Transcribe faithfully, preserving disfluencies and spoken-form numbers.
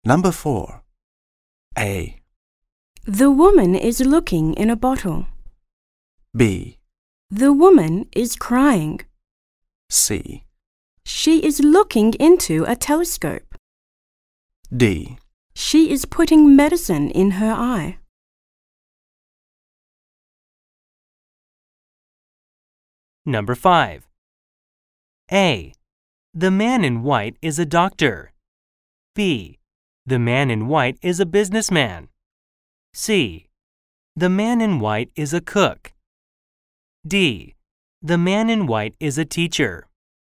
Number four. A. The woman is looking in a bottle. B. The woman is crying. C. She is looking into a telescope. D. She is putting medicine in her eye. Number five. A. The man in white is a doctor. B. The man in white is a businessman. C. The man in white is a cook. D. The man in white is a teacher.